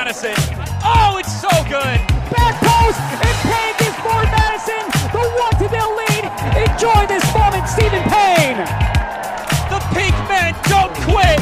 Madison. Oh, it's so good. Back post, and Payne gives Forward Madison the 1-0 lead. Enjoy this moment, Stephen Payne. The Pink Men don't quit.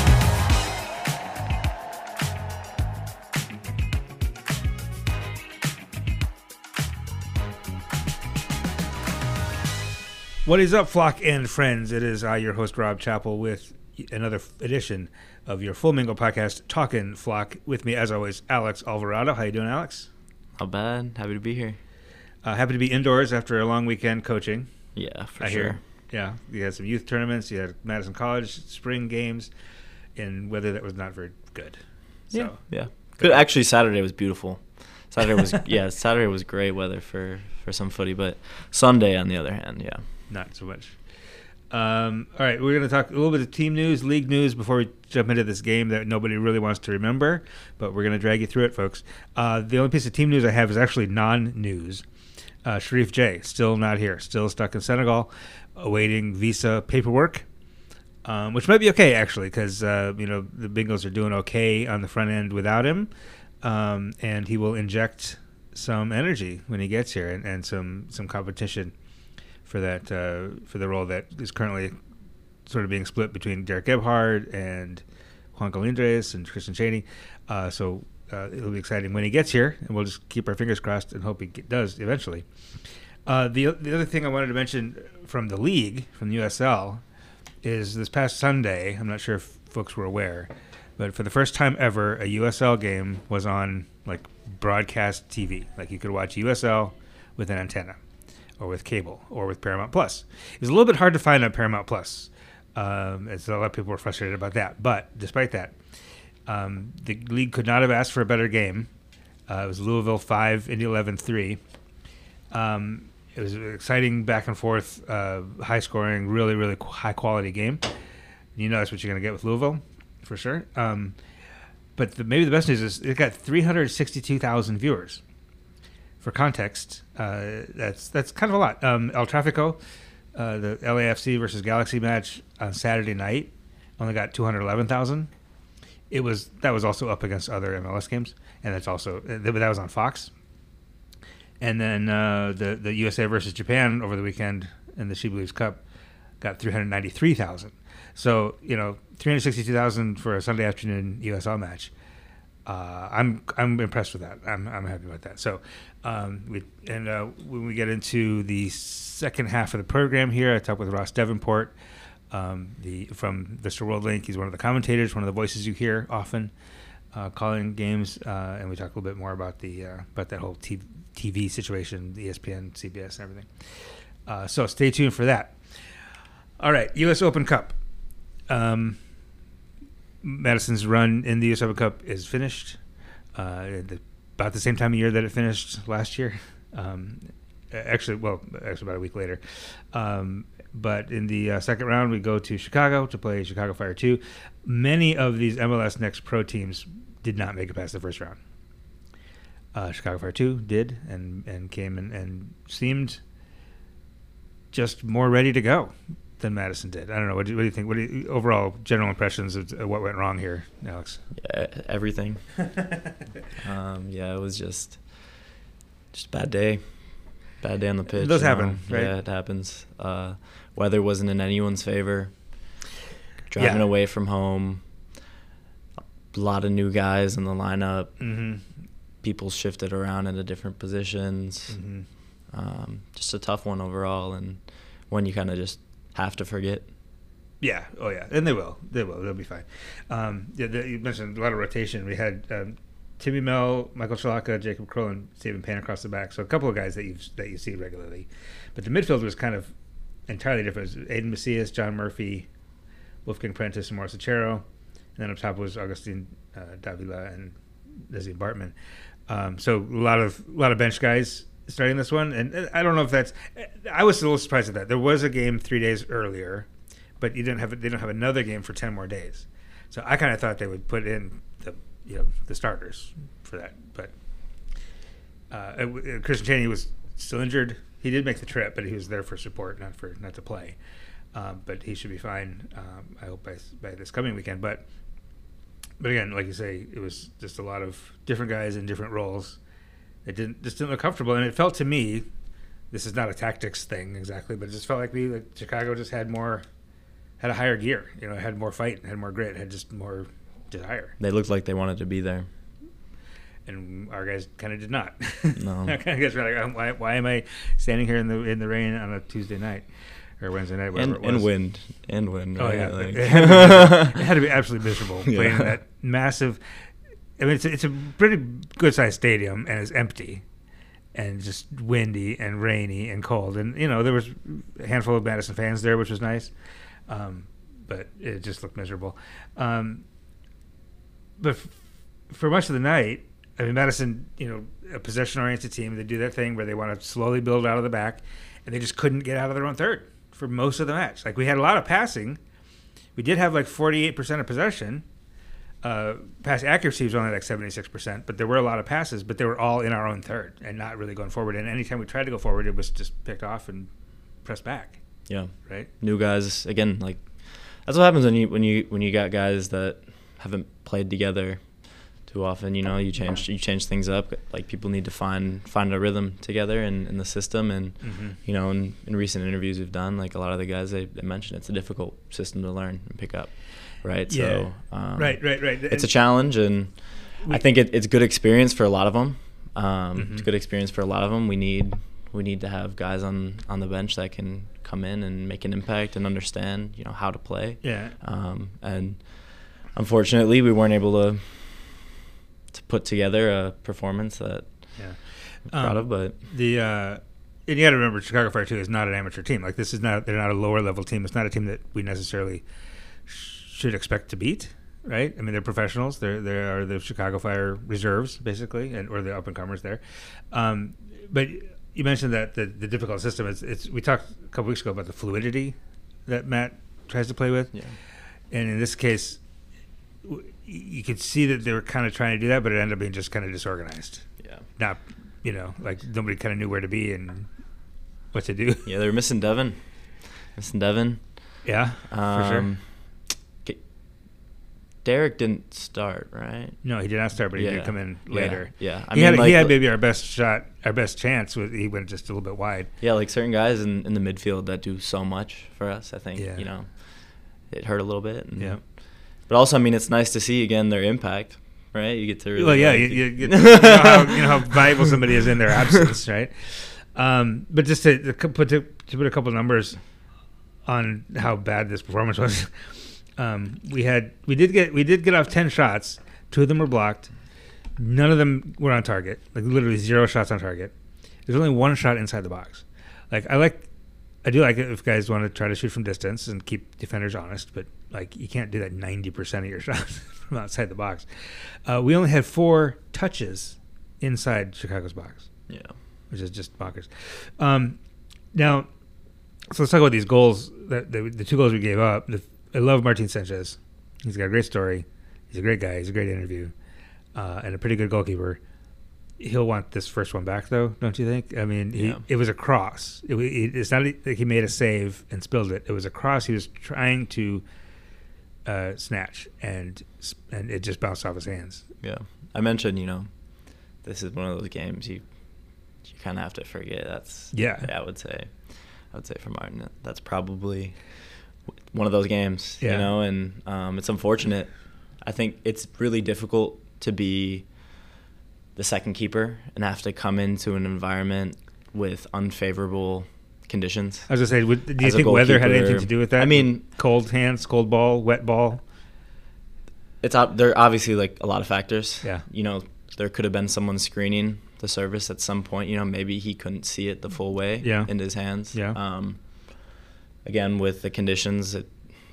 What is up, flock and friends? It is I, your host, Rob Chappell, with another edition of your Full Mingle podcast, Talkin' Flock. With me, as always, Alex Alvarado. How you doing, Alex? Not bad. Happy to be here. Happy to be indoors after a long weekend coaching. Yeah, for I sure. hear. Yeah, you had some youth tournaments. You had Madison College spring games in weather that was not very good. So, Yeah. Good. Actually, Saturday was beautiful. Saturday was great weather for some footy, but Sunday, on the other hand, yeah. Not so much. All right, we're going to talk a little bit of team news, league news before we jump into this game that nobody really wants to remember, but we're going to drag you through it, folks. The only piece of team news I have is actually non-news. Sharif J, still not here, still stuck in Senegal, awaiting visa paperwork, which might be okay, actually, because the Bengals are doing okay on the front end without him, and he will inject some energy when he gets here and some competition for that for the role that is currently sort of being split between Derek Gebhard and Juan Colindres and Christian Chaney. So it'll be exciting when he gets here, and we'll just keep our fingers crossed and hope he does eventually. The other thing I wanted to mention from the league, from the USL, is this past Sunday, I'm not sure if folks were aware, but for the first time ever, a USL game was on like broadcast TV. Like you could watch USL with an antenna, or with cable, or with Paramount Plus. It was a little bit hard to find on Paramount Plus. As a lot of people were frustrated about that. But despite that, the league could not have asked for a better game. It was Louisville 5, Indy 11 3. It was an exciting back and forth, high scoring, really, really high quality game. You know that's what you're going to get with Louisville, for sure. But maybe the best news is it got 362,000 viewers. For context, that's kind of a lot. El Tráfico, the LAFC versus Galaxy match on Saturday night, only got 211,000. That was also up against other MLS games, and that was on Fox. And then the USA versus Japan over the weekend in the She Believes Cup got 393,000. So 362,000 for a Sunday afternoon USL match. I'm impressed with that. I'm happy about that. So, when we get into the second half of the program here, I talk with Ross Davenport, from Vista World Link. He's one of the commentators, one of the voices you hear often calling games, and we talk a little bit more about that whole TV situation, the ESPN, CBS, and everything. So stay tuned for that. All right, U.S. Open Cup. Madison's run in the U.S. Open Cup is finished about the same time of year that it finished last year. Actually about a week later. But in the second round, we go to Chicago to play Chicago Fire 2. Many of these MLS Next Pro teams did not make it past the first round. Chicago Fire 2 did and came and seemed just more ready to go than Madison did. I don't know. What do you think? Overall general impressions of what went wrong here, Alex? Yeah, everything. It was just a bad day. Bad day on the pitch. It does happen, right? Yeah, it happens. Weather wasn't in anyone's favor. Driving away from home. A lot of new guys in the lineup. Mm-hmm. People shifted around into different positions. Mm-hmm. Just a tough one overall, and one you kind of just have to forget. Yeah. Oh, yeah. And they will. They'll be fine. You mentioned a lot of rotation. We had Timmy Mel, Michael Chalaka, Jacob Kroll, and Stephen Payne across the back. So a couple of guys that you see regularly. But the midfield was kind of entirely different. It was Aiden Macias, John Murphy, Wolfgang Prentice, and Morris Achero. And then up top was Augustine Davila and Leslie Bartman. So a lot of bench guys starting this one, and I don't know if that's. I was a little surprised at that. There was a game 3 days earlier, but they don't have another game for 10 more days. So I kind of thought they would put in the starters for that. But Christian Chaney was still injured. He did make the trip, but he was there for support, not to play. But he should be fine. I hope by this coming weekend. But But again, like you say, it was just a lot of different guys in different roles. It didn't look comfortable, and it felt to me, this is not a tactics thing exactly, but it just felt like Chicago just had a higher gear. Had more fight, had more grit, had just more desire. They looked like they wanted to be there. And our guys kind of did not. No. Our guys were like, why am I standing here in the rain on a Tuesday night or Wednesday night, whatever it was. And wind. Oh, right? yeah. Like. It had to be absolutely miserable playing in that massive. I mean, it's a pretty good-sized stadium, and it's empty and just windy and rainy and cold. And, there was a handful of Madison fans there, which was nice. But it just looked miserable. But for much of the night, I mean, Madison, a possession-oriented team, they do that thing where they want to slowly build out of the back, and they just couldn't get out of their own third for most of the match. Like, we had a lot of passing. We did have like 48% of possession. Pass accuracy was only like 76%, but there were a lot of passes, but they were all in our own third and not really going forward. And anytime we tried to go forward, it was just picked off and pressed back. Yeah. Right? New guys, again, like, that's what happens when you got guys that haven't played together too often. You change things up. Like, people need to find a rhythm together in the system. And in recent interviews we've done, like, a lot of the guys they mentioned it's a difficult system to learn and pick up. Right. Yeah. So right. It's a challenge, and I think it's good experience for a lot of them. It's good experience for a lot of them. We need to have guys on the bench that can come in and make an impact and understand how to play. Yeah. And unfortunately, we weren't able to put together a performance that I'm proud of. But and you got to remember, Chicago Fire 2 is not an amateur team. Like, they're not a lower level team. It's not a team that we necessarily should expect to beat, right? I mean, they're professionals. They are the Chicago Fire reserves, basically, or the up and comers there. But you mentioned that the difficult system is. We talked a couple weeks ago about the fluidity that Matt tries to play with, and in this case, you could see that they were kind of trying to do that, but it ended up being just kind of disorganized. Yeah, not like nobody kind of knew where to be and what to do. Yeah, they were missing Devin. Yeah, for sure. Derek didn't start, right? No, he did not start, but he did come in later. Yeah. He had maybe our best shot, our best chance. He went just a little bit wide. Yeah, like certain guys in the midfield that do so much for us. I think it hurt a little bit. But also, I mean, it's nice to see again their impact, right? You get to really. You know how valuable somebody is in their absence, right? But just to put a couple numbers on how bad this performance was. We did get off 10 shots. 2 of them were blocked. None of them were on target. Like, literally 0 shots on target. There's only 1 shot inside the box. Like, I do like it if guys want to try to shoot from distance and keep defenders honest, but like, you can't do that 90% of your shots from outside the box. We only had 4 touches inside Chicago's box. Yeah, which is just bonkers. Now, so let's talk about these goals. The 2 goals we gave up. I love Martin Sanchez. He's got a great story. He's a great guy. He's a great interview, and a pretty good goalkeeper. He'll want this first one back, though, don't you think? I mean, it was a cross. It's not like he made a save and spilled it. It was a cross he was trying to snatch, and it just bounced off his hands. Yeah, I mentioned, this is one of those games you kind of have to forget. I would say for Martin, that's probably one of those games, and it's unfortunate. I think it's really difficult to be the second keeper and have to come into an environment with unfavorable conditions. I was going to say, do you think weather had anything to do with that? I mean, cold hands, cold ball, wet ball? There are obviously like a lot of factors. Yeah. There could have been someone screening the service at some point. Maybe he couldn't see it the full way into his hands. Yeah. Again, with the conditions, if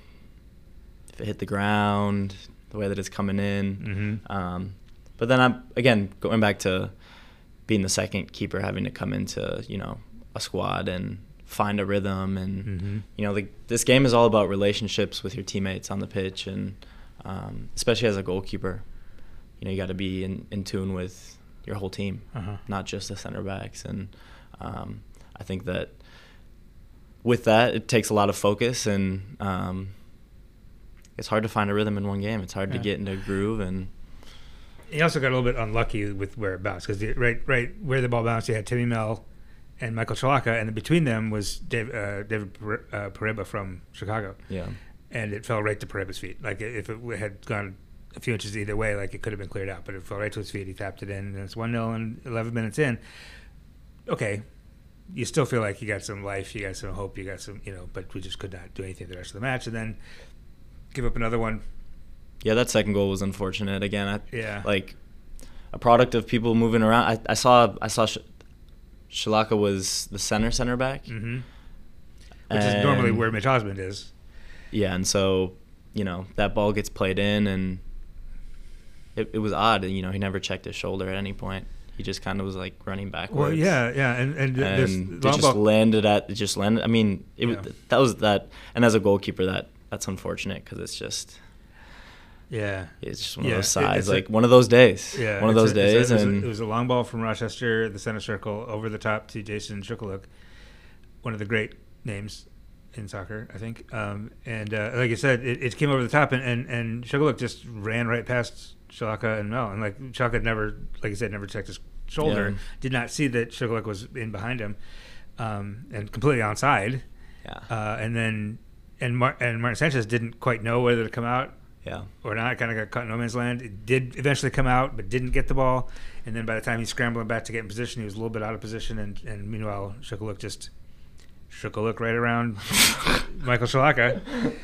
it hit the ground, the way that it's coming in. But then going back to being the second keeper, having to come into, a squad and find a rhythm. And, this game is all about relationships with your teammates on the pitch. And especially as a goalkeeper, you got to be in tune with your whole team, not just the center backs. And I think that with that, it takes a lot of focus and it's hard to find a rhythm in one game. It's hard to get into a groove, and he also got a little bit unlucky with where it bounced, because right where the ball bounced, you had Timmy Mel and Michael Chalaka, and between them was David Pareba from Chicago. Yeah. And it fell right to Pareba's feet. Like, if it had gone a few inches either way, like, it could have been cleared out, but it fell right to his feet. He tapped it in, and it's 1-0 and 11 minutes in. Okay, you still feel like you got some life, you got some hope, you got some, but we just could not do anything the rest of the match, and then give up another one. Yeah, that second goal was unfortunate. Again, yeah, like a product of people moving around. I saw Chalaka was the center back, mm-hmm. Which is normally where Mitch Osmond is. Yeah, and so that ball gets played in, and it was odd. He never checked his shoulder at any point. He just kind of was like running backwards. Well, yeah, and it just landed. I mean, that was that. And as a goalkeeper, that's unfortunate, because it's just. Yeah, it's just one of those sides, like one of those days. Yeah, one of those days. It was a long ball from Rochester, the center circle, over the top to Jason Shukaluk, one of the great names in soccer, I think. And like you said, it came over the top, and Shukaluk just ran right past Chalaka and Mel. And like Chalaka never, like you said, never checked his shoulder. Yeah. Did not see that Shukaluk was in behind him, and completely onside. Yeah. And Martin Sanchez didn't quite know whether to come out. Yeah. Or not, kind of got caught in no man's land. It did eventually come out, but didn't get the ball. And then by the time he's scrambling back to get in position, he was a little bit out of position. And meanwhile, Shukaluk just shook a look right around Michael Chalaka.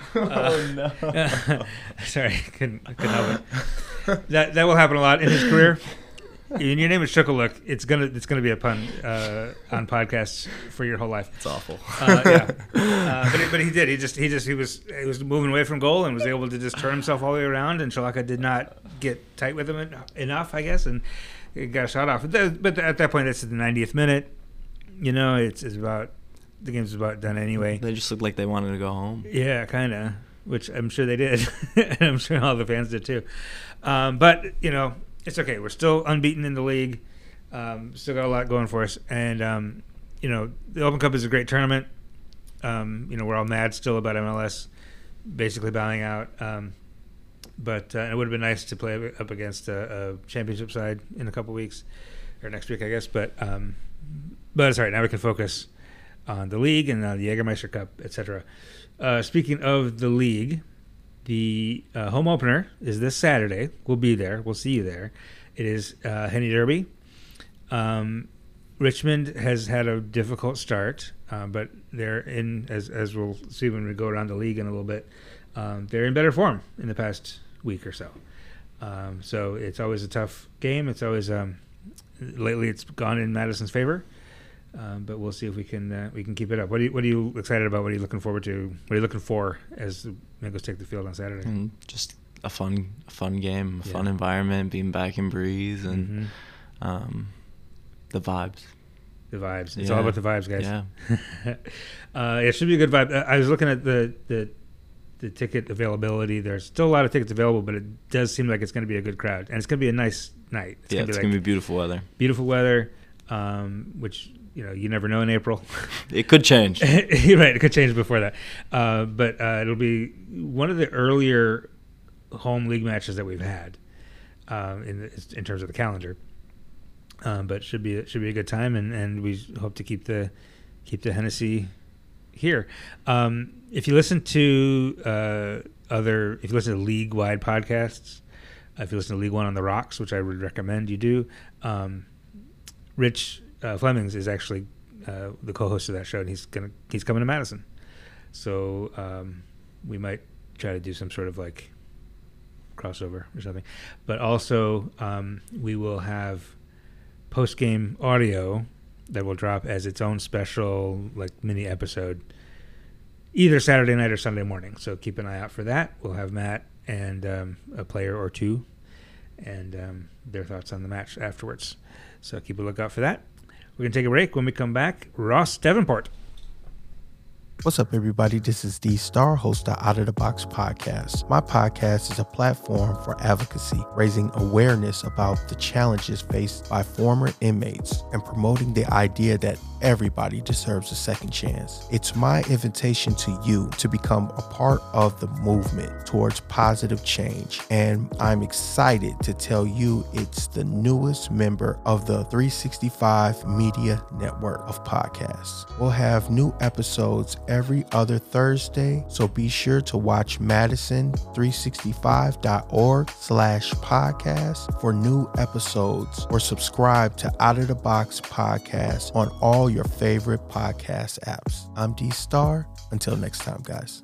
No. Sorry, couldn't help it. That will happen a lot in his career. When your name is Shukaluk, it's gonna be a pun on podcasts for your whole life. It's awful. Yeah, but he did. He was moving away from goal and was able to just turn himself all the way around. And Chalaka did not get tight with him enough, I guess, and it got a shot off. But at that point, it's the 90th minute. It's about the game's about done anyway. They just looked like they wanted to go home. Yeah, kind of. Which I'm sure they did, and I'm sure all the fans did too. But it's okay. We're still unbeaten in the league. Still got a lot going for us. And, the Open Cup is a great tournament. We're all mad still about MLS basically bowing out. But it would have been nice to play up against a championship side in a couple weeks, or next week, I guess. But it's all right. Now we can focus on the league and the Jägermeister Cup, etc. Speaking of the league, the home opener is this Saturday. We'll be there. We'll see you there. It is Henny Derby. Richmond has had a difficult start, but they're in, as we'll see when we go around the league in a little bit, they're in better form in the past week or so. So it's always a tough game. It's always lately it's gone in Madison's favor. But we'll see if we can keep it up. What are you excited about? What are you looking forward to? What are you looking for as the Mangos take the field on Saturday? Just a fun game, a fun environment, being back in Breeze, and the vibes. The vibes. It's all about the vibes, guys. Yeah. It should be a good vibe. I was looking at the ticket availability. There's still a lot of tickets available, but it does seem like it's going to be a good crowd, and it's going to be a nice night. It's going to be beautiful weather. Beautiful weather, which. You never know in April. It could change. Right, it could change before that. But it'll be one of the earlier home league matches that we've had in terms of the calendar. But should be a good time, and we hope to keep the Hennessy here. If you listen to league-wide podcasts, if you listen to League One on the Rocks, which I would recommend you do, Rich Flemings is actually the co-host of that show, and he's coming to Madison, so we might try to do some sort of like crossover or something. But also, we will have post-game audio that will drop as its own special like mini episode, either Saturday night or Sunday morning. So keep an eye out for that. We'll have Matt and a player or two, and their thoughts on the match afterwards. So keep a lookout for that. We're going to take a break. When we come back, Ross Davenport. What's up, everybody? This is D Star, host of Out of the Box podcast. My podcast is a platform for advocacy, raising awareness about the challenges faced by former inmates and promoting the idea that everybody deserves a second chance. It's my invitation to you to become a part of the movement towards positive change, and I'm excited to tell you it's the newest member of the 365 Media Network of podcasts. We'll have new episodes every other Thursday, so be sure to watch madison365.org/podcast for new episodes, or subscribe to Out of the Box podcast on all your favorite podcast apps. I'm D Star. Until next time, guys.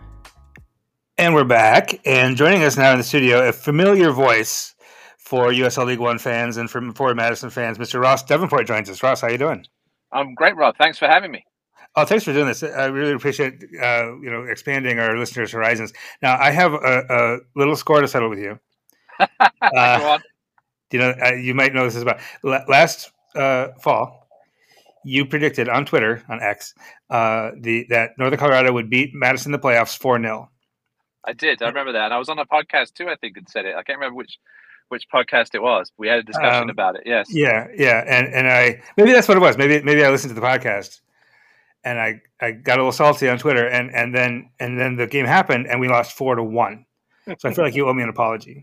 And we're back, and joining us now in the studio, a familiar voice for USL League One fans and for Madison fans, Mr. Ross Davenport joins us. Ross, how you doing? I'm great, Rob. Thanks for having me. Oh, thanks for doing this. I really appreciate expanding our listeners' horizons. Now, I have a little score to settle with you. Go on. You might know this is about last fall. You predicted on Twitter, on X, that Northern Colorado would beat Madison in the playoffs 4-0. I did. I remember that. And I was on a podcast too, I think, and said it. I can't remember which podcast it was. We had a discussion about it. Yes. Yeah. And I maybe that's what it was. Maybe I listened to the podcast. And I got a little salty on Twitter, and then the game happened, and we lost 4-1. So I feel like you owe me an apology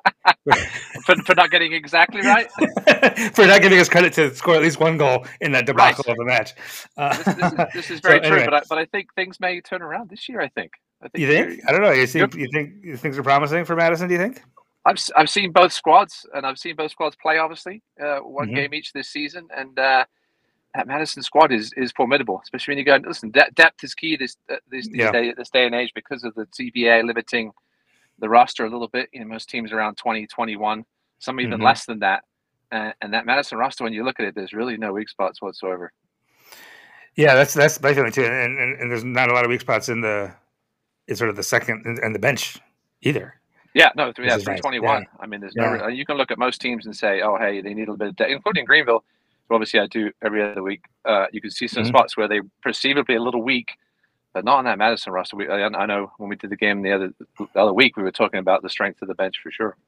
for not getting exactly right. For not giving us credit to score at least one goal in that debacle of the match. This is very true, anyway. But I think things may turn around this year. I think. You think? I don't know. You think things are promising for Madison? Do you think? I've seen both squads, and I've seen both squads play. Obviously, one game each this season, and. That Madison squad is formidable, especially when you go. Listen, depth is key this day and age because of the CBA limiting the roster a little bit. Most teams around 20, 21, some even less than that. And that Madison roster, when you look at it, there's really no weak spots whatsoever. Yeah, that's my feeling too. And there's not a lot of weak spots in sort of the second and the bench either. Yeah, no, 321. Nice. Yeah. I mean, there's no. You can look at most teams and say, oh, hey, they need a little bit of depth, including Greenville. Obviously, I do every other week. You can see some spots where they perceivably a little weak, but not on that Madison roster. I know when we did the game the other week, we were talking about the strength of the bench for sure.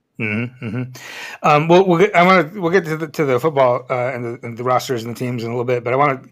We'll get to the football and the rosters and the teams in a little bit, but I want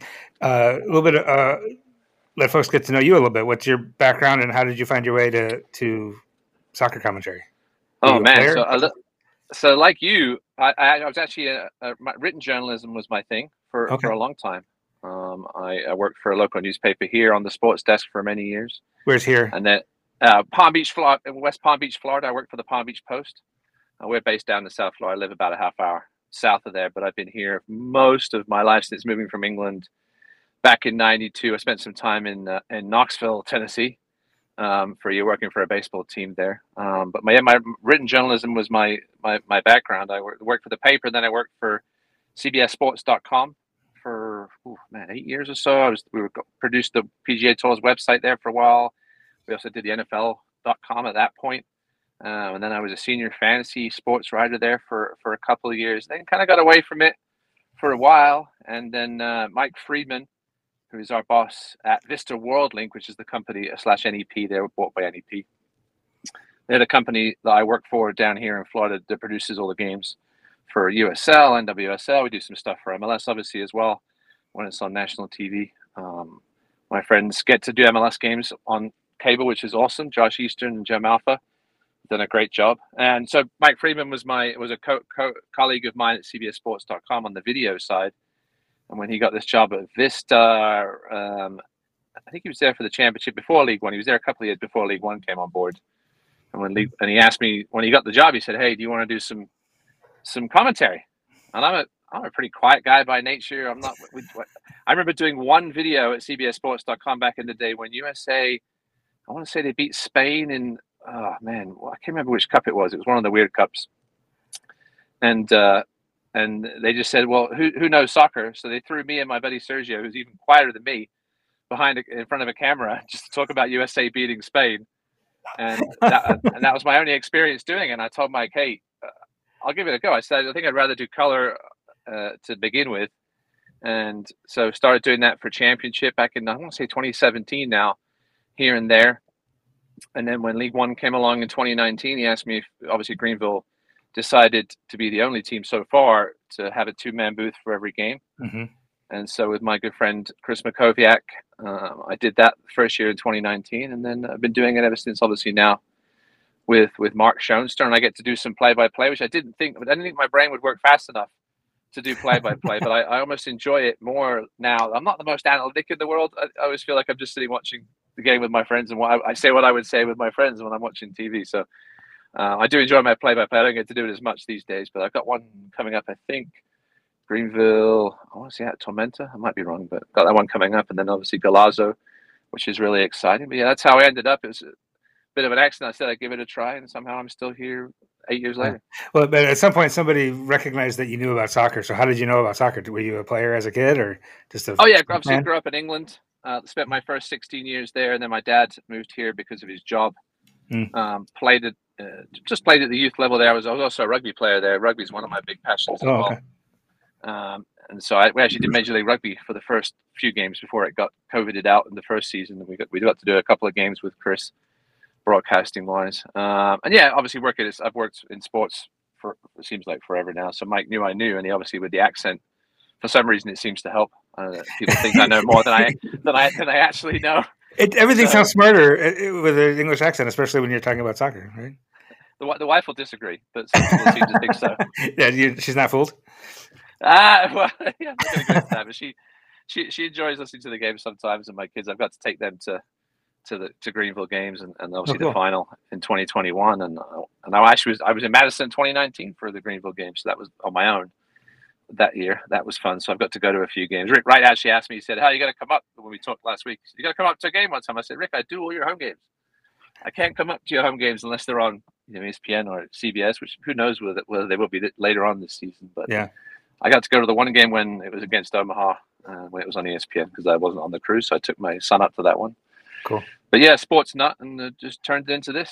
to let folks get to know you a little bit. What's your background, and how did you find your way to soccer commentary? Oh man, so like you. I was actually my written journalism was my thing for a long time. I worked for a local newspaper here on the sports desk for many years. Where's here? And then Palm Beach, Florida, West Palm Beach, Florida. I worked for the Palm Beach Post. We're based down in South Florida. I live about a half hour south of there, but I've been here most of my life since moving from England back in '92. I spent some time in Knoxville, Tennessee. For you working for a baseball team there. But my written journalism was my background. I worked for the paper, then I worked for CBSSports.com for 8 years or so. We produced the PGA Tour's website there for a while. We also did the NFL.com at that point. And then I was a senior fantasy sports writer there for a couple of years. Then kind of got away from it for a while. And then Mike Friedman, who is our boss at Vista WorldLink, which is the company /NEP. They were bought by NEP. They're the company that I work for down here in Florida that produces all the games for USL and WSL. We do some stuff for MLS, obviously, as well, when it's on national TV. My friends get to do MLS games on cable, which is awesome. Josh Eastern and Joe Malfa have done a great job. And so Mike Friedman was a colleague of mine at CBSSports.com on the video side. And when he got this job at Vista, I think he was there for the championship before League One. He was there a couple of years before League One came on board. And he asked me when he got the job, he said, "Hey, do you want to do some commentary?" And I'm a pretty quiet guy by nature. I'm not. I remember doing one video at CBSSports.com back in the day when USA, I want to say they beat Spain in. Oh man, I can't remember which cup it was. It was one of the weird cups. And they just said, well, who knows soccer? So they threw me and my buddy Sergio, who's even quieter than me, in front of a camera just to talk about USA beating Spain. And that was my only experience doing it. And I told Mike, hey, I'll give it a go. I said, I think I'd rather do color to begin with. And so started doing that for championship back in, I want to say 2017 now, here and there. And then when League One came along in 2019, he asked me if, obviously, Greenville decided to be the only team so far to have a 2-man booth for every game. Mm-hmm. And so with my good friend Chris Makoviak, I did that the first year in 2019, and then I've been doing it ever since. Obviously now with Mark Schoenstern, I get to do some play-by-play, which I didn't think my brain would work fast enough to do play-by-play, but I almost enjoy it more now. I'm not the most analytic in the world. I always feel like I'm just sitting watching the game with my friends, and I say what I would say with my friends when I'm watching TV. So I do enjoy my play-by-play. I don't get to do it as much these days, but I've got one coming up, I think. Greenville, I want to say at Tormenta. I might be wrong, but got that one coming up. And then obviously Galazzo, which is really exciting. But yeah, that's how I ended up. It was a bit of an accident. I said I'd give it a try, and somehow I'm still here 8 years later. Well, but at some point, somebody recognized that you knew about soccer. So how did you know about soccer? Were you a player as a kid or just a... Oh, yeah. Obviously, grew up in England. Spent my first 16 years there. And then my dad moved here because of his job. Played at the youth level there. I was also a rugby player there. Rugby is one of my big passions as well. Okay. And so we actually did Major League Rugby for the first few games before it got COVIDed out in the first season. We got to do a couple of games with Chris, broadcasting wise. And yeah, obviously I've worked in sports for it seems like forever now. So Mike knew I knew, and he obviously with the accent, for some reason it seems to help. People think I know more than I actually know. Everything sounds smarter with an English accent, especially when you're talking about soccer, right? The wife will disagree, but some people seem to think so. Yeah, she's not fooled. Well, yeah, I'm not going to go into that, but she enjoys listening to the game sometimes, and my kids, I've got to take them to Greenville games, and obviously the final in 2021, and I was in Madison 2019 for the Greenville game, so that was on my own that year. That was fun, so I've got to go to a few games. Rick Wright actually asked me, he said, "How you got to come up?" When we talked last week, you got to come up to a game one time. I said, "Rick, I do all your home games. I can't come up to your home games unless they're on ESPN or CBS, which who knows whether they will be later on this season." But yeah. I got to go to the one game when it was against Omaha, when it was on ESPN, because I wasn't on the cruise, so I took my son up to that one. Cool. But yeah, sports nut, and just turned it into this.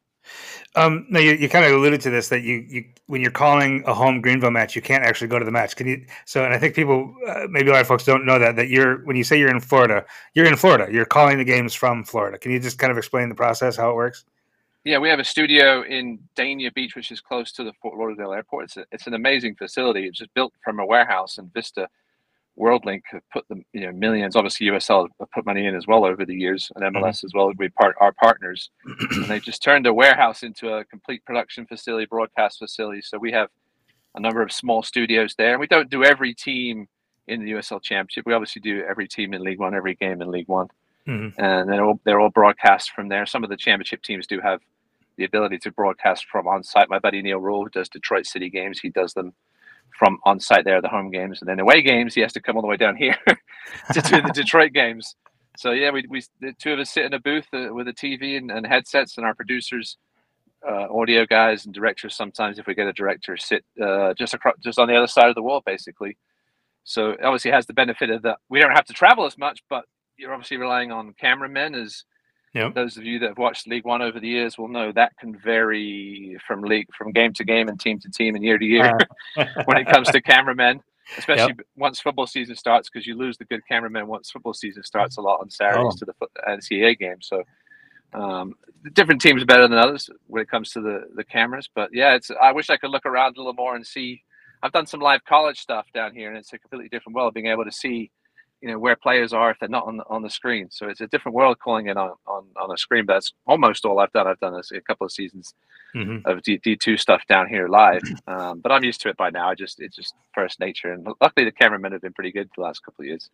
Now you kind of alluded to this, that you when you're calling a home Greenville match, you can't actually go to the match. Can you? So, and I think people, maybe a lot of folks don't know that when you say you're in Florida, you're in Florida. You're calling the games from Florida. Can you just kind of explain the process, how it works? Yeah, we have a studio in Dania Beach, which is close to the Fort Lauderdale airport. It's an amazing facility. It's just built from a warehouse, and Vista WorldLink have put them, millions. Obviously, USL have put money in as well over the years, and MLS as well. Our partners, and they just turned a warehouse into a complete production facility, broadcast facility. So we have a number of small studios there, and we don't do every team in the USL Championship. We obviously do every team in League One, every game in League One, and then they're all broadcast from there. Some of the championship teams do have the ability to broadcast from on site. My buddy Neil Rule, who does Detroit City games, he does them from on site there, the home games, and then away games, he has to come all the way down here to do the Detroit games. So yeah, we the two of us sit in a booth with a TV and headsets, and our producers, audio guys and directors, sometimes if we get a director, sit just on the other side of the wall, basically. So it obviously has the benefit of that we don't have to travel as much, but you're obviously relying on cameramen. As those of you that have watched League One over the years will know, that can vary from game to game and team to team and year to year when it comes to cameramen, especially once football season starts, because you lose the good cameramen once football season starts a lot on Saturdays to the NCAA game. So different teams are better than others when it comes to the cameras. But yeah, I wish I could look around a little more and see. I've done some live college stuff down here, and it's a completely different world, being able to see where players are if they're not on the screen. So it's a different world calling it on a screen. But that's almost all I've done. I've done a couple of seasons of D2 stuff down here live. But I'm used to it by now. It's just first nature. And luckily the cameramen have been pretty good the last couple of years.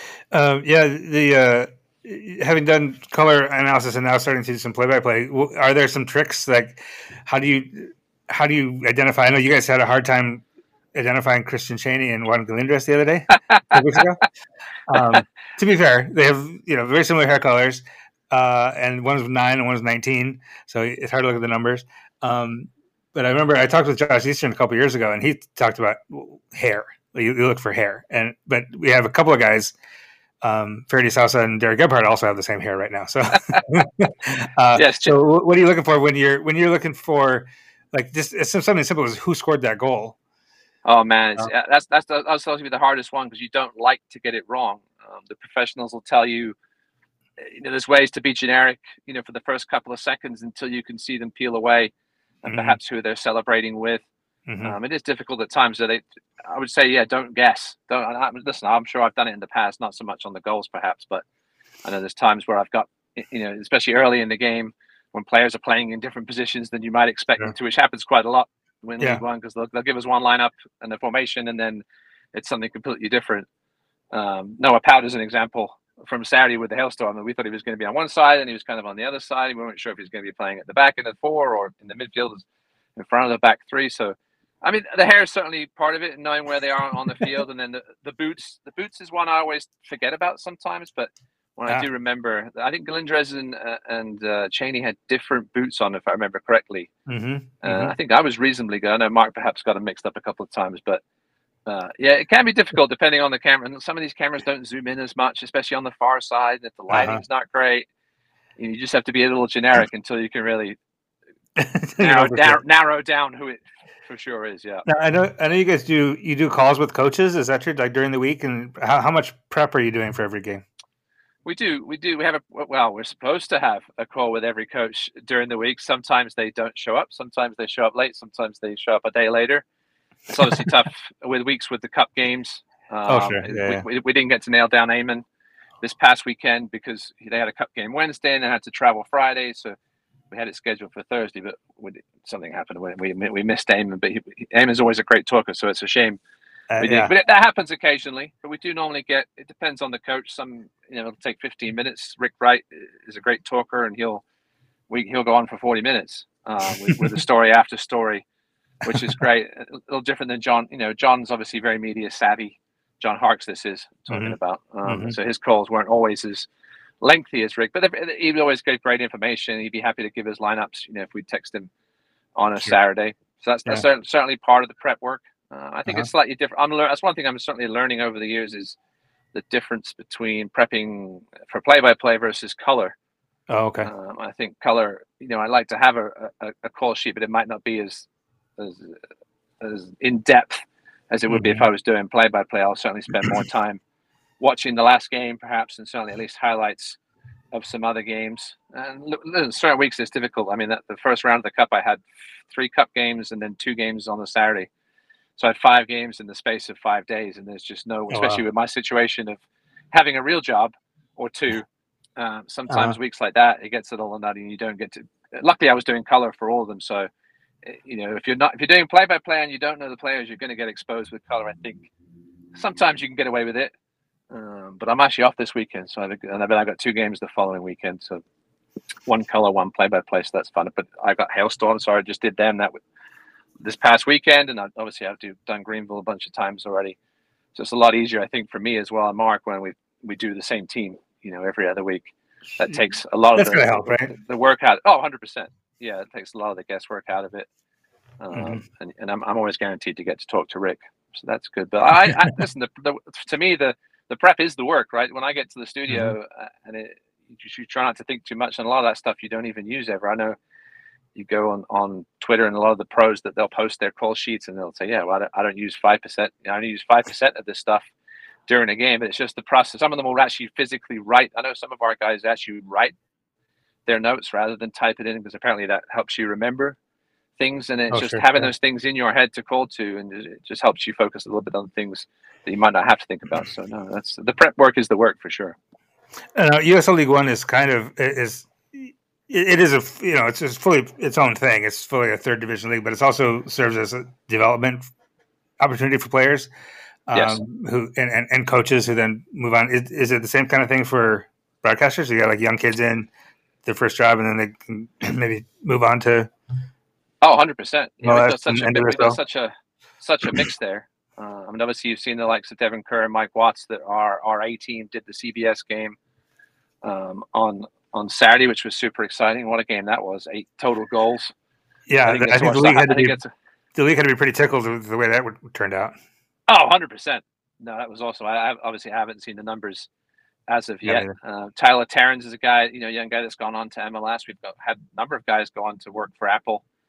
Having done color analysis and now starting to do some play-by-play, are there some tricks? Like how do you identify? I know you guys had a hard time identifying Christian Cheney and Juan Galindres the other day, 2 weeks ago. To be fair, they have very similar hair colors, and one was 9 and one was 19, so it's hard to look at the numbers. But I remember I talked with Josh Eastern a couple of years ago, and he talked about hair. You look for hair, but we have a couple of guys. Ferdy Sousa and Derek Gebhardt also have the same hair right now. So, yes. So what are you looking for when you're looking for, like, just something simple as who scored that goal? Oh man, that's supposed to be the hardest one because you don't like to get it wrong. The professionals will tell you, there's ways to be generic, for the first couple of seconds until you can see them peel away, and perhaps who they're celebrating with. It is difficult at times. So I would say, yeah, don't guess. Listen. I'm sure I've done it in the past, not so much on the goals, perhaps, but I know there's times where I've got, especially early in the game when players are playing in different positions than you might expect them to, which happens quite a lot when League One, because they'll give us one lineup and the formation, and then it's something completely different. Noah Pout is an example from Saturday with the hailstorm, and we thought he was going to be on one side and he was kind of on the other side. We weren't sure if he was going to be playing at the back in the 4 or in the midfield in front of the back 3. So, I mean, the hair is certainly part of it, and knowing where they are on the field, and then the boots. The boots is one I always forget about sometimes, but when I do remember, I think Galindrez and Cheney had different boots on, if I remember correctly. I think I was reasonably good. I know Mark perhaps got them mixed up a couple of times, but yeah, it can be difficult depending on the camera. And some of these cameras don't zoom in as much, especially on the far side. If the lighting's not great, you just have to be a little generic until you can really narrow down who it for sure is. Yeah. Now, I know you guys do calls with coaches. Is that true? Like during the week, and how much prep are you doing for every game? We do. We have we're supposed to have a call with every coach during the week. Sometimes they don't show up. Sometimes they show up late. Sometimes they show up a day later. It's obviously tough with weeks with the cup games. Sure. We didn't get to nail down Eamon this past weekend because they had a cup game Wednesday and then had to travel Friday. So we had it scheduled for Thursday, but something happened. We missed Eamon, but Eamon's always a great talker, so it's a shame. But that happens occasionally. But we do normally get. It depends on the coach. It'll take 15 minutes. Rick Wright is a great talker, and he'll go on for 40 minutes with a story after story, which is great. A little different than John. John's obviously very media savvy. John Harkes, this is talking about. So his calls weren't always as lengthy as Rick, but he would always give great information. He'd be happy to give us lineups. If we text him on a Saturday. So that's certainly part of the prep work. I think it's slightly different. That's one thing I'm certainly learning over the years is the difference between prepping for play-by-play versus color. Oh, okay. I think color. I like to have a call sheet, but it might not be as in depth as it would be if I was doing play-by-play. I'll certainly spend more time watching the last game, perhaps, and certainly at least highlights of some other games. And certain weeks it's difficult. I mean, the first round of the Cup, I had 3 Cup games and then 2 games on the Saturday. So I had 5 games in the space of 5 days, and there's just especially with my situation of having a real job or 2. Sometimes weeks like that, it gets a little nutty, and you don't get to. Luckily, I was doing color for all of them, so if you're doing play-by-play and you don't know the players, you're going to get exposed with color. I think sometimes you can get away with it, but I'm actually off this weekend, so I got 2 games the following weekend. So 1 color, 1 play-by-play, so that's fun. But I got Hailstorm, so I just did them this past weekend, and obviously I've done Greenville a bunch of times already. So it's a lot easier, I think, for me as well and Mark when we do the same team, every other week. That takes a lot of the work out. Oh, 100%. Yeah, it takes a lot of the guesswork out of it. And I'm always guaranteed to get to talk to Rick, so that's good. But I listen. To me, the prep is the work, right? When I get to the studio, you try not to think too much, and a lot of that stuff you don't even use ever. I know you go on Twitter, and a lot of the pros that they'll post their call sheets, and they'll say, "Yeah, well, I don't use 5%. I only use 5% of this stuff during a game." But it's just the process. Some of them will actually physically write. I know some of our guys actually write their notes rather than type it in, because apparently that helps you remember things, and it's having those things in your head to call to, and it just helps you focus a little bit on things that you might not have to think about. So no, that's the prep work is the work for sure. USL League One is kind of it's just fully its own thing. It's fully a 3rd division league, but it also serves as a development opportunity for players who and coaches who then move on. Is it the same kind of thing for broadcasters? You got like young kids in their first job, and then they can maybe move on to. Oh, 100%. We've got such a mix there. I mean, obviously, you've seen the likes of Devin Kerr and Mike Watts that our A team did the CBS game on Saturday, which was super exciting. What a game that was! 8 total goals. Yeah, I think the league had to be pretty tickled with the way that turned out. Oh, 100%. No, that was awesome. I obviously haven't seen the numbers as of yet. Tyler Terrens is a guy, young guy that's gone on to MLS. We've had a number of guys go on to work for Apple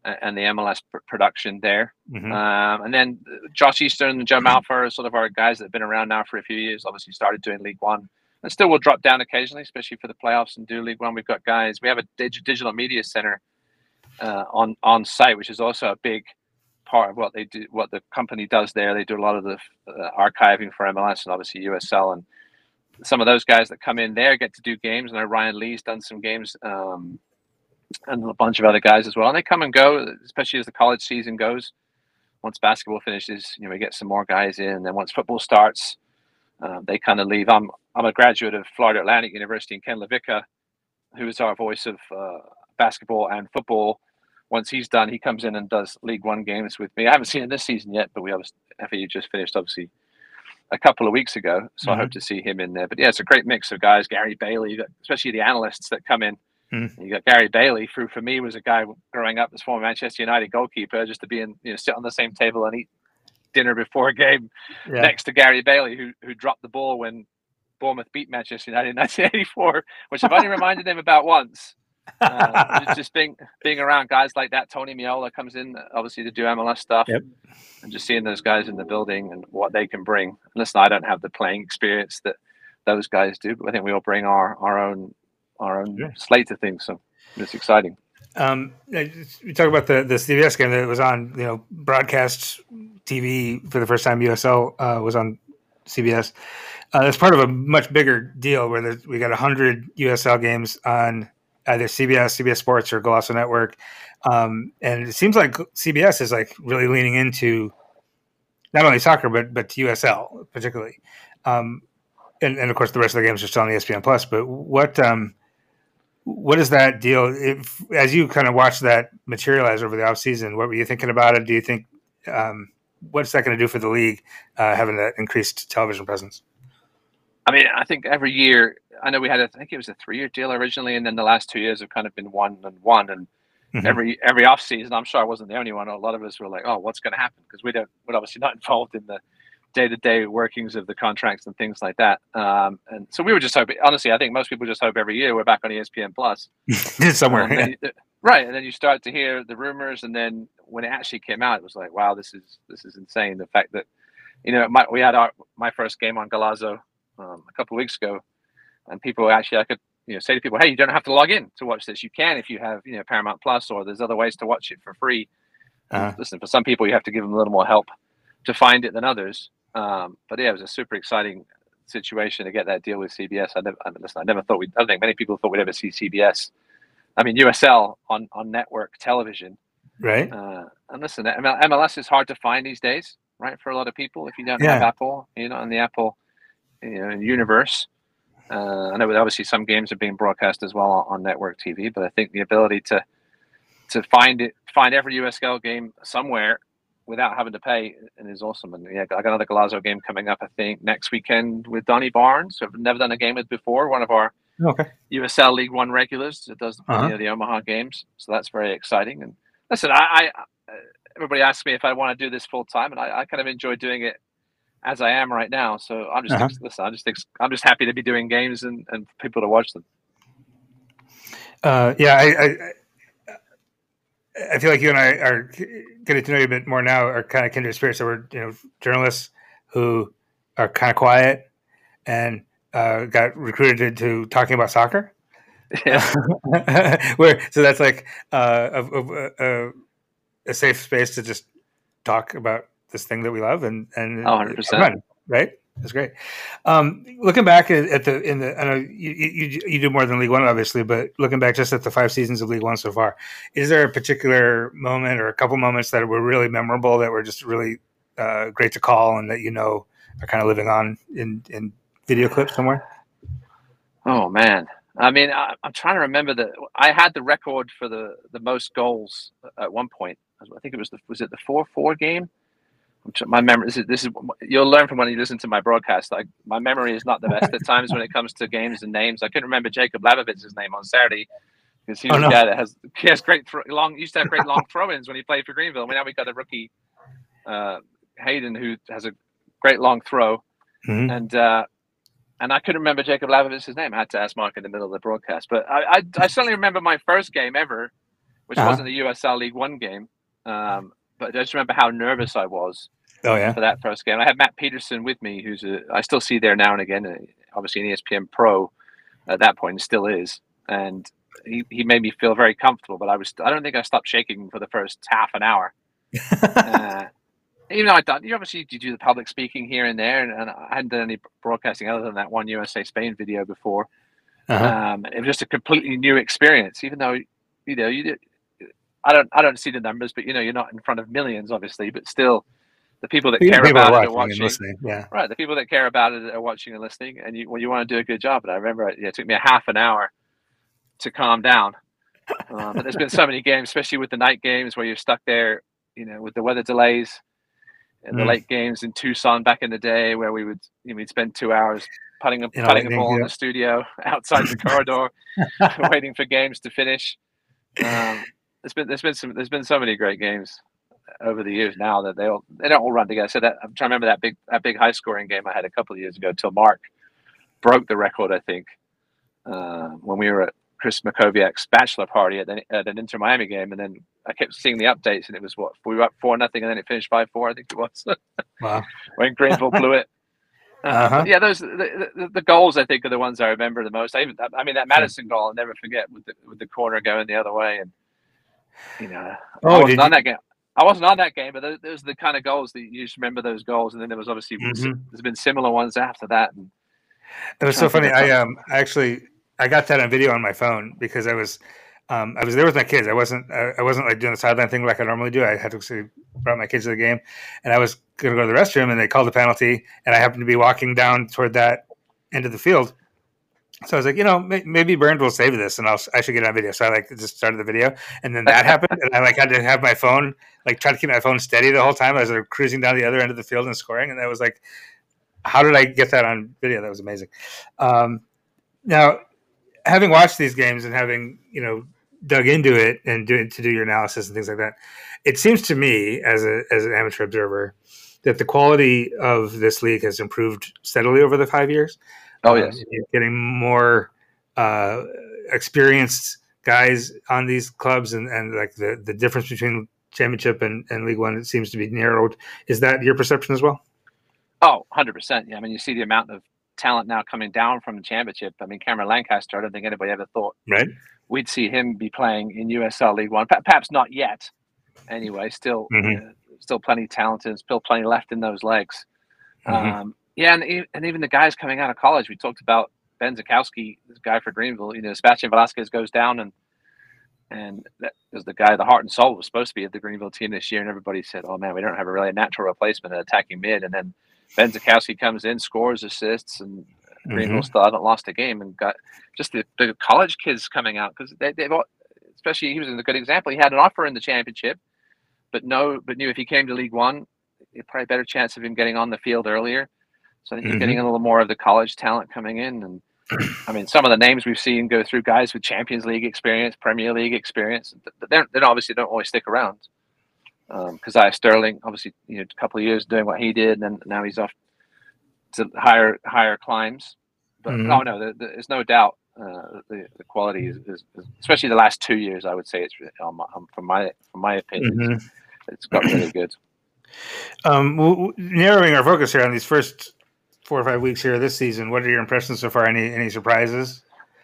and the MLS production there. Mm-hmm. And then Josh Eastern and Joe Malfa are sort of our guys that have been around now for a few years. Obviously started doing League One, and still will drop down occasionally, especially for the playoffs and do League One. We've got guys. We have a digital media center on site, which is also a big part of what they do, what the company does there. They do a lot of the archiving for MLS and obviously USL, and some of those guys that come in there get to do games. And Ryan Lee's done some games, and a bunch of other guys as well. And they come and go, especially as the college season goes. Once basketball finishes, we get some more guys in. And then once football starts, they kind of leave. I'm a graduate of Florida Atlantic University, and Ken Levica, who is our voice of basketball and football, once he's done, he comes in and does League One games with me. I haven't seen it this season yet, but FAU just finished obviously a couple of weeks ago, so I hope to see him in there. But yeah, it's a great mix of guys. Gary Bailey, especially the analysts that come in. You got Gary Bailey, who for me was a guy growing up as former Manchester United goalkeeper, just to be in, sit on the same table and eat dinner before a game next to Gary Bailey, who dropped the ball when Bournemouth beat Manchester United in 1984, which I've only reminded him about once. Just being around guys like that. Tony Miola comes in obviously to do MLS stuff, and just seeing those guys in the building and what they can bring. Listen, I don't have the playing experience that those guys do, but I think we all bring our own slate of things, so it's exciting. We talk about the CBS game that was on broadcast TV for the first time. USL was on CBS. That's part of a much bigger deal where we got 100 USL games on either CBS Sports, or Golazo Network. And it seems like CBS is like really leaning into not only soccer, but to USL particularly. And of course the rest of the games are still on ESPN Plus, but what is that deal? As you kind of watch that materialize over the off season, what were you thinking about it? Do you think, what's that going to do for the league, having that increased television presence? I mean, I think every year, I know we had, I think it was a 3-year deal originally, and then the last 2 years have kind of been one. And every off season, I'm sure I wasn't the only one. A lot of us were like, "Oh, what's going to happen?" Because we're obviously not involved in the day-to-day workings of the contracts and things like that. And so we were just hoping. Honestly, I think most people just hope every year we're back on ESPN Plus somewhere. Right, and then you start to hear the rumors, and then when it actually came out, it was like, "Wow, this is insane." The fact that we had my first game on Golazo a couple of weeks ago, and people actually, I could say to people, "Hey, you don't have to log in to watch this. You can if you have Paramount Plus, or there's other ways to watch it for free." Listen, for some people, you have to give them a little more help to find it than others. But yeah, it was a super exciting situation to get that deal with CBS. I don't think many people thought we'd ever see CBS. I mean, USL on network television, right? And listen, MLS is hard to find these days, right? For a lot of people, if you don't have Apple, you're not in the Apple universe. I know obviously some games are being broadcast as well on network TV, but I think the ability to find every USL game somewhere without having to pay is awesome. And I got another Golazo game coming up, I think, next weekend with Donnie Barnes, who I've never done a game with before, one of our USL League One regulars that does the Omaha games. So that's very exciting. And listen, I everybody asks me if I want to do this full time, and I kind of enjoy doing it as I am right now. So I'm just I'm just happy to be doing games and people to watch them. I feel like you and I are getting to know you a bit more now, are kind of kindred spirits. So we're journalists who are kind of quiet and got recruited to talking about soccer. Yeah. So that's like a safe space to just talk about this thing that we love and 100%. Right? That's great. Looking back at I know you do more than League One, obviously, but looking back just at the 5 seasons of League One so far, is there a particular moment or a couple moments that were really memorable, that were just really great to call, and that are kind of living on in video clips somewhere? Oh man, I mean, I'm trying to remember that I had the record for the most goals at one point. I think it was the 4-4 game. My memory. This is you'll learn from when you listen to my broadcast. Like, my memory is not the best at times when it comes to games and names. I couldn't remember Jacob Labovitz's name on Saturday because he was a guy that has great used to have great long throw-ins when he played for Greenville. I mean, now we got a rookie, Hayden, who has a great long throw, and I couldn't remember Jacob Labovitz's name. I had to ask Mark in the middle of the broadcast, but I certainly remember my first game ever which wasn't a USL League One game. But I just remember how nervous I was for that first game. I had Matt Peterson with me, I still see there now and again, obviously an ESPN Pro at that point, and still is. And he made me feel very comfortable, but I don't think I stopped shaking for the first half an hour. Even though you do the public speaking here and there, and I hadn't done any broadcasting other than that one USA Spain video before. It was just a completely new experience, even though, I don't see the numbers, but you're not in front of millions, obviously, but still the people that care about it are watching. Right. The people that care about it are watching and listening, and you want to do a good job. And I remember it took me a half an hour to calm down. But there's been so many games, especially with the night games where you're stuck there, with the weather delays and the late games in Tucson back in the day, where we'd spend 2 hours putting a ball in the studio outside the corridor, waiting for games to finish. There's been so many great games over the years now that they don't all run together. So I'm trying to remember that big high scoring game I had a couple of years ago till Mark broke the record, I think, when we were at Chris Makoviak's bachelor party at an Inter Miami game, and then I kept seeing the updates, and it was we were up 4-0, and then it finished 5-4, I think it was. Wow! When Greenville blew it. Yeah, those the goals I think are the ones I remember the most. That Madison goal I'll never forget, with the corner going the other way, and I wasn't on that game. I wasn't on that game, but those are the kind of goals that you just remember, those goals. And then there was obviously there's been similar ones after that. And it was so funny. I got that on video on my phone because I was there with my kids. I wasn't like doing the sideline thing like I normally do. I had to actually brought my kids to the game, and I was going to go to the restroom, and they called the penalty, and I happened to be walking down toward that end of the field. So I was like, maybe Bernd will save this, and I should get it on video. So I just started the video, and then that happened, and I had to have my phone, try to keep my phone steady the whole time as I was cruising down the other end of the field and scoring. And I was like, how did I get that on video? That was amazing. Now, having watched these games and having dug into it and to do your analysis and things like that, it seems to me as an amateur observer that the quality of this league has improved steadily over the 5 years. Oh, yes. You're getting more experienced guys on these clubs, and the difference between Championship and League One, it seems to be narrowed. Is that your perception as well? Oh, 100%. Yeah, you see the amount of talent now coming down from the Championship. Cameron Lancaster, I don't think anybody ever thought we'd see him be playing in USL League One. Perhaps not yet. Anyway, still plenty talented, still plenty left in those legs. Yeah, and even the guys coming out of college, we talked about Ben Zakowski, this guy for Greenville. Sebastian Velasquez goes down, and that was the guy, the heart and soul, was supposed to be at the Greenville team this year, and everybody said, "Oh man, we don't have a really natural replacement at attacking mid." And then Ben Zakowski comes in, scores, assists, and Greenville still haven't lost a game, and got just the college kids coming out, because they've all, especially he was a good example. He had an offer in the Championship, but knew if he came to League One, he had probably a better chance of him getting on the field earlier. So I think you're getting a little more of the college talent coming in. And some of the names we've seen go through, guys with Champions League experience, Premier League experience, they obviously don't always stick around. Keziah Sterling, obviously, a couple of years doing what he did, and then now he's off to higher climbs. But there's no doubt the quality is, especially the last 2 years, I would say it's from my opinion, it's got really good. Narrowing our focus here on these first 4 or 5 weeks here this season, what are your impressions so far? Any surprises?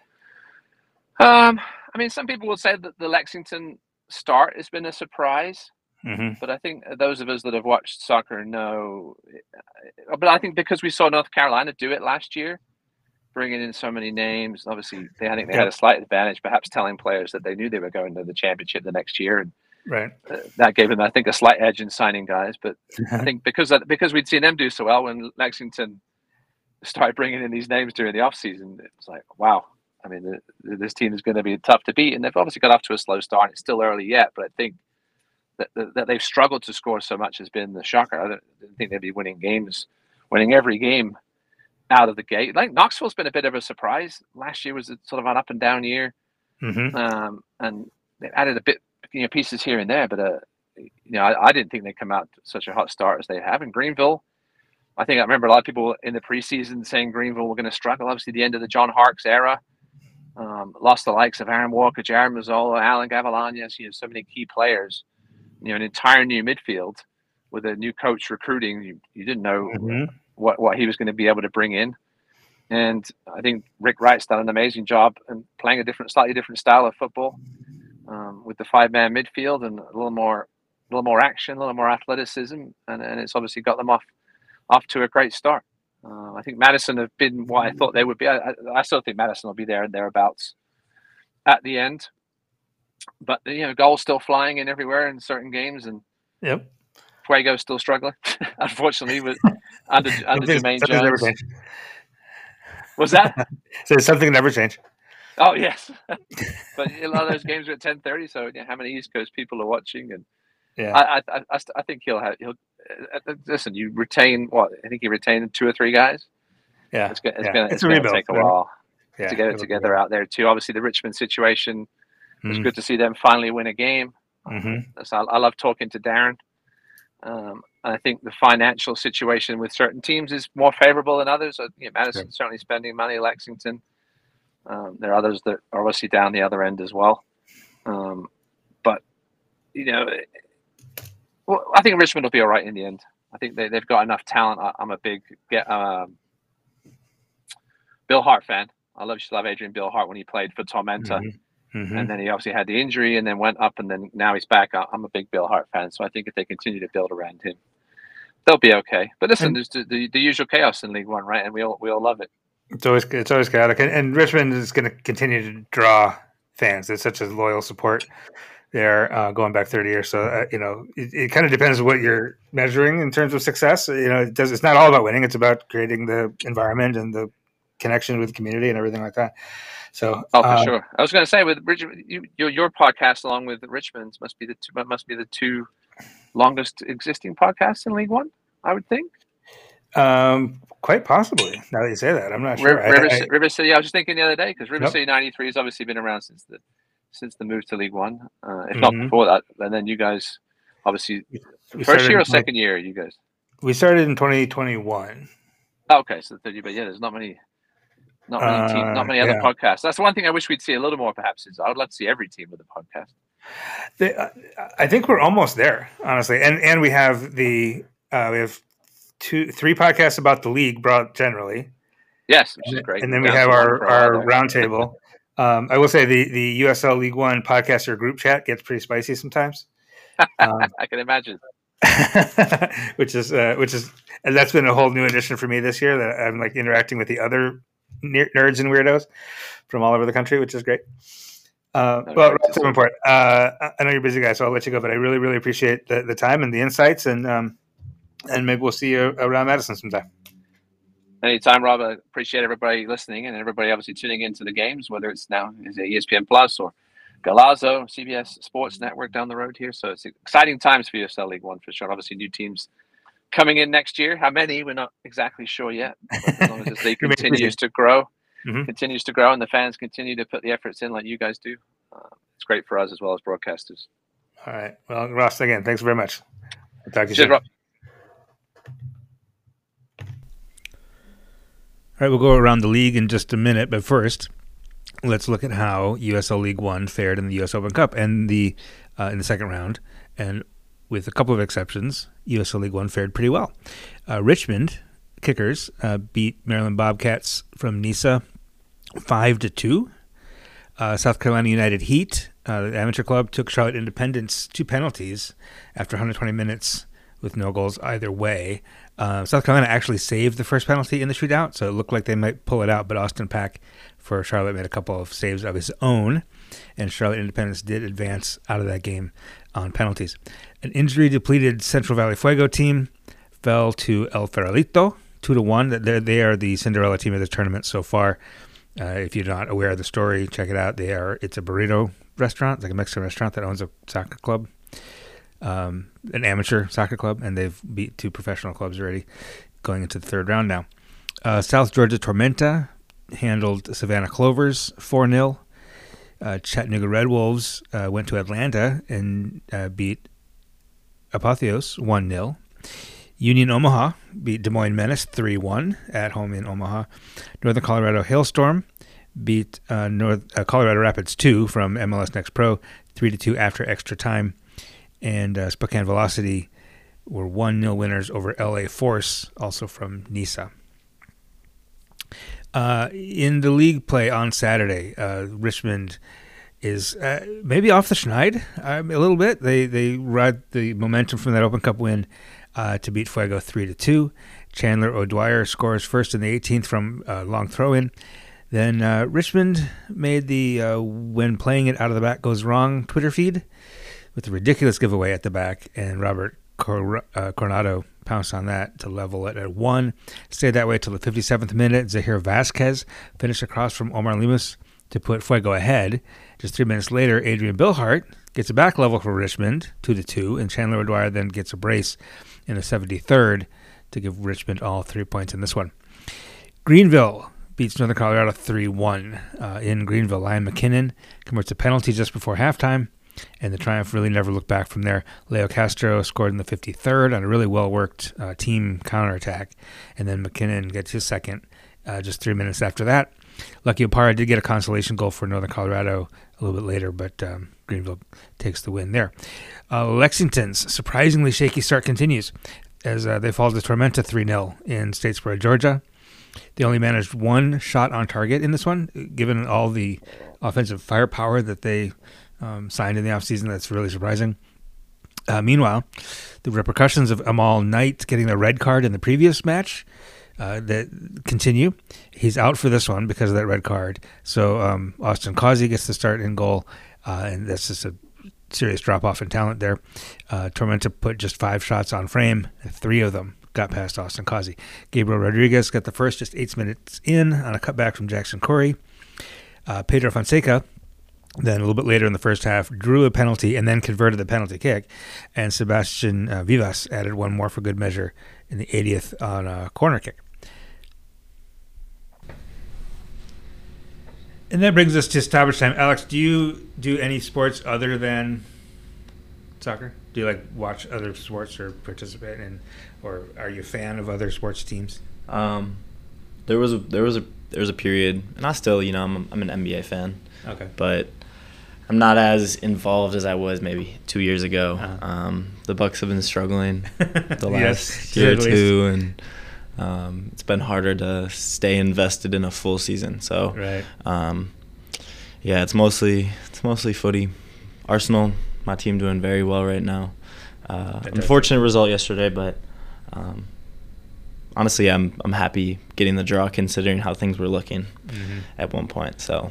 Some people would say that the Lexington start has been a surprise, but I think those of us that have watched soccer know. But I think because we saw North Carolina do it last year, bringing in so many names, obviously they had a slight advantage, perhaps telling players that they knew they were going to the Championship the next year, and that gave them, I think, a slight edge in signing guys. But I think because we'd seen them do so well when Lexington started bringing in these names during the off season, it was like, wow. This team is going to be tough to beat, and they've obviously got off to a slow start. It's still early yet, but I think that they've struggled to score so much has been the shocker. I didn't think they'd be winning every game out of the gate. Like Knoxville's been a bit of a surprise. Last year was sort of an up and down year, and they added a bit, pieces here and there. But I didn't think they'd come out to such a hot start as they have. In Greenville, I think I remember a lot of people in the preseason saying Greenville were going to struggle. Obviously, the end of the John Harkes era, Lost the likes of Aaron Walker, Jared Mazzola, Alan Gavilanes, so many key players. An entire new midfield with a new coach recruiting. You didn't know what he was going to be able to bring in. And I think Rick Wright's done an amazing job in playing a slightly different style of football with the 5-man midfield and a little more action, a little more athleticism, and it's obviously got them off to a great start. I think Madison have been what I thought they would be. I still think Madison will be there and thereabouts at the end. But goals still flying in everywhere in certain games, and Fuego's still struggling, unfortunately, with under Jermaine Jones. Was that? So something never changed. Oh yes, but a lot of those games are at 10:30. So how many East Coast people are watching? And I think he'll listen. You retain what? I think he retained 2 or 3 guys. Yeah, it's going to take a while to get it together out there too. Obviously, the Richmond situation. It's good to see them finally win a game. So I love talking to Darren. I think the financial situation with certain teams is more favorable than others. Madison's certainly spending money. Lexington. There are others that are obviously down the other end as well. But I think Richmond will be all right in the end. I think they've got enough talent. I'm a big Bill Hart fan. I love Adrian Bill Hart when he played for Tormenta. And then he obviously had the injury and then went up and then now he's back. I'm a big Bill Hart fan. So I think if they continue to build around him, they'll be okay. But listen, there's the usual chaos in League One, right? And we all love it. It's always chaotic. And Richmond is going to continue to draw fans. It's such a loyal support there going back 30 years. So, it kind of depends on what you're measuring in terms of success. It's not all about winning. It's about creating the environment and the connection with the community and everything like that. So, for sure. I was going to say with Richmond, your podcast along with Richmond's must be the 2 longest existing podcasts in League One, I would think. Quite possibly. Now that you say that, I'm not sure. River City. I was just thinking the other day because River City '93 has obviously been around since the move to League One, if not before that. And then you guys, obviously, first year or second year, you guys. We started in 2021. Okay, so there's not many other podcasts. That's the one thing I wish we'd see a little more. Perhaps is I would love to see every team with a podcast. I think we're almost there, honestly, and we have we have 3 podcasts about the league, broad generally. Yes, which is great. And then we have our roundtable. I will say the USL League One podcaster group chat gets pretty spicy sometimes. I can imagine. which is and that's been a whole new addition for me this year, that I'm like interacting with the other nerds and weirdos from all over the country, which is great. Well, that's so important. I know you're a busy guy, so I'll let you go, but I really, really appreciate the time and the insights, and maybe we'll see you around Madison sometime. Anytime, Rob. I appreciate everybody listening and everybody obviously tuning into the games, whether it's now is ESPN Plus or Golazo, CBS Sports Network down the road here. So it's exciting times for USL League One for sure. Obviously, new teams coming in next year. How many? We're not exactly sure yet. But as long as this league continues to grow, and the fans continue to put the efforts in like you guys do, it's great for us as well as broadcasters. All right. Well, Ross, again, thanks very much. I'll talk to you soon. Rob. All right, we'll go around the league in just a minute, but first, let's look at how USL League One fared in the US Open Cup and in the second round. And with a couple of exceptions, USL League One fared pretty well. Richmond Kickers beat Maryland Bobcats from Nisa 5-2. South Carolina United Heat, the amateur club, took Charlotte Independence 2 penalties after 120 minutes with no goals either way. South Carolina actually saved the first penalty in the shootout, so it looked like they might pull it out, but Austin Pack for Charlotte made a couple of saves of his own, and Charlotte Independence did advance out of that game on penalties. An injury-depleted Central Valley Fuego team fell to El Farolito 2-1. They are the Cinderella team of the tournament so far. If you're not aware of the story, check it out. It's a burrito restaurant, it's like a Mexican restaurant that owns a soccer club. An amateur soccer club, and they've beat 2 professional clubs already, going into the third round now. South Georgia Tormenta handled Savannah Clovers 4-0. Chattanooga Red Wolves went to Atlanta and beat Apotheos 1-0. Union Omaha beat Des Moines Menace 3-1 at home in Omaha. Northern Colorado Hailstorm beat Colorado Rapids 2 from MLS Next Pro 3-2 after extra time. And Spokane Velocity were 1-0 winners over LA Force, also from Nisa. In the league play on Saturday, Richmond is maybe off the schneid a little bit. They ride the momentum from that Open Cup win to beat Fuego 3-2. Chandler O'Dwyer scores first in the 18th from a long throw-in. Then Richmond made the when playing it out of the back goes wrong Twitter feed with a ridiculous giveaway at the back, and Robert Coronado pounced on that to level it at 1. Stayed that way till the 57th minute. Zahir Vasquez finished across from Omar Lemus to put Fuego ahead. Just 3 minutes later, Adrian Billhart gets a back level for Richmond, 2-2, and Chandler O'Dwyer then gets a brace in the 73rd to give Richmond all 3 points in this one. Greenville beats Northern Colorado 3-1 in Greenville. Lion McKinnon converts a penalty just before halftime, and the Triumph really never looked back from there. Leo Castro scored in the 53rd on a really well-worked team counterattack, and then McKinnon gets his second just 3 minutes after that. Lucky Opara did get a consolation goal for Northern Colorado a little bit later, but Greenville takes the win there. Lexington's surprisingly shaky start continues as they fall to Tormenta 3-0 in Statesboro, Georgia. They only managed one shot on target in this one, given all the offensive firepower that they signed in the offseason. That's really surprising. Meanwhile, the repercussions of Amal Knight getting the red card in the previous match that continue. He's out for this one because of that red card. So Austin Causey gets the start in goal, and that's just a serious drop-off in talent there. Tormenta put just 5 shots on frame, and 3 of them got past Austin Causey. Gabriel Rodriguez got the first just 8 minutes in on a cutback from Jackson Corey. Pedro Fonseca, then a little bit later in the first half, drew a penalty and then converted the penalty kick. And Sebastian Vivas added one more for good measure in the 80th on a corner kick. And that brings us to stoppage time. Alex, do you do any sports other than soccer? Do you watch other sports or participate in, or are you a fan of other sports teams? There was a period, and I still, I'm an NBA fan. Okay. But I'm not as involved as I was maybe 2 years ago. Uh-huh. The Bucks have been struggling the last yes, year or two, and it's been harder to stay invested in a full season. So, right. Yeah, it's mostly footy. Arsenal, my team, doing very well right now. Unfortunate result yesterday, but honestly, I'm happy getting the draw considering how things were looking at one point. So,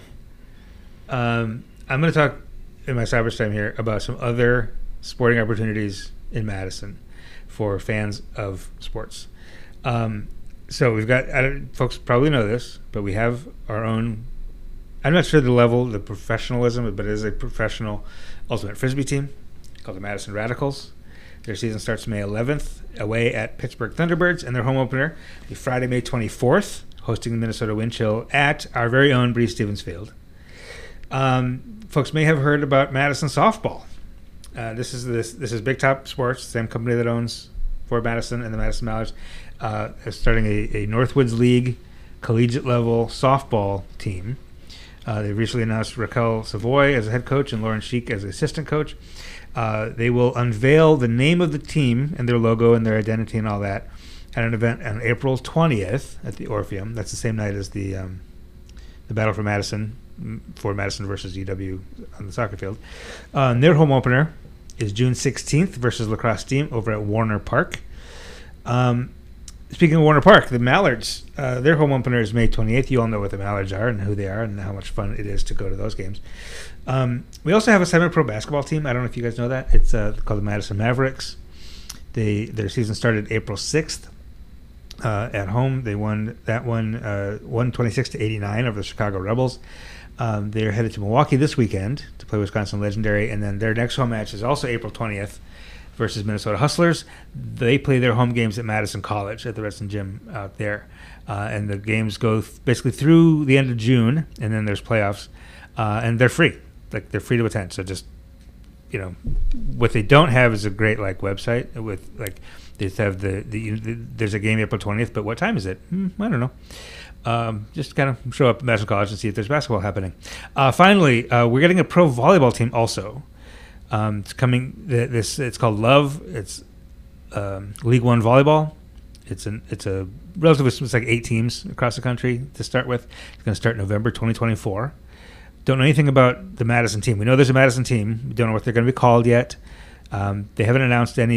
I'm going to talk in my stoppage time here about some other sporting opportunities in Madison for fans of sports. So we've got, folks probably know this, but we have our own, I'm not sure the level, the professionalism, but it is a professional ultimate frisbee team called the Madison Radicals. Their season starts May 11th away at Pittsburgh Thunderbirds, and their home opener will be Friday, May 24th, hosting the Minnesota Wind Chill at our very own Bree Stevens Field. Folks may have heard about Madison Softball. This is Big Top Sports, the same company that owns Fort Madison and the Madison Mallards. Is starting a Northwoods League collegiate level softball team. They recently announced Raquel Savoy as a head coach and Lauren Sheik as assistant coach. They will unveil the name of the team and their logo and their identity and all that at an event on April 20th at the Orpheum. That's the same night as the Battle for Madison versus UW on the soccer field. Their home opener is June 16th versus La Crosse team over at Warner Park. Speaking of Warner Park, the Mallards, their home opener is May 28th. You all know what the Mallards are and who they are and how much fun it is to go to those games. We also have a semi-pro basketball team. I don't know if you guys know that. It's called the Madison Mavericks. Their season started April 6th at home. They won that one 126-89 over the Chicago Rebels. They're headed to Milwaukee this weekend to play Wisconsin Legendary, and then their next home match is also April 20th versus Minnesota Hustlers. They play their home games at Madison College at the Redstone Gym out there. And the games go basically through the end of June, and then there's playoffs. And they're free. They're free to attend. So just, what they don't have is a great website with they have there's a game April 20th, but what time is it? I don't know. Just kind of show up at Madison College and see if there's basketball happening. Finally, we're getting a pro volleyball team also. It's coming. It's called Love. It's League One volleyball. It's a relatively, it's like 8 teams across the country to start with. It's going to start November 2024. Don't know anything about the Madison team. We know there's a Madison team. We don't know what they're going to be called yet. They haven't announced any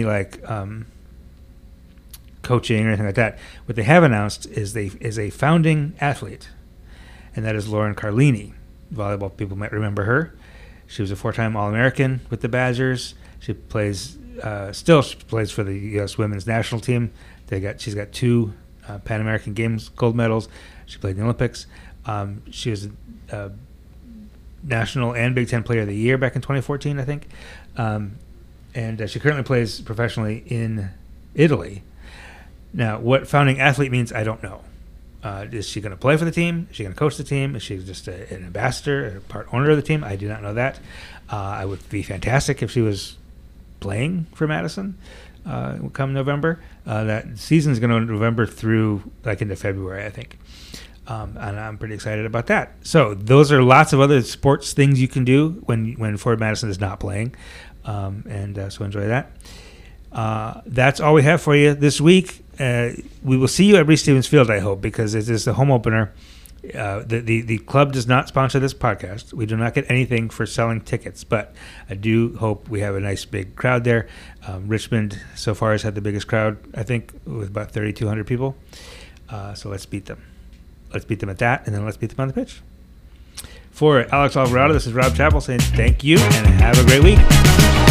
coaching or anything like that. What they have announced is a founding athlete, and that is Lauren Carlini. Volleyball people might remember her. She was a 4-time All-American with the Badgers. She plays still plays for the U.S. women's national team. She's got 2 Pan American Games gold medals. She played in the Olympics. She was a National and Big Ten Player of the Year back in 2014, I think. And she currently plays professionally in Italy. Now, what founding athlete means, I don't know. Is she going to play for the team? Is she going to coach the team? Is she just an ambassador, a part owner of the team? I do not know that. I would be fantastic if she was playing for Madison come November. That season is going to go November through into February, I think. And I'm pretty excited about that. So those are lots of other sports things you can do when Forward Madison is not playing. So enjoy that. That's all we have for you this week. We will see you at Reese Stevens Field, I hope, because it is the home opener. The club does not sponsor this podcast. We do not get anything for selling tickets, but I do hope we have a nice big crowd there. Richmond so far has had the biggest crowd, I think, with about 3,200 people. So let's beat them. Let's beat them at that, and then let's beat them on the pitch. For Alex Alvarado, this is Rob Chappell saying thank you and have a great week.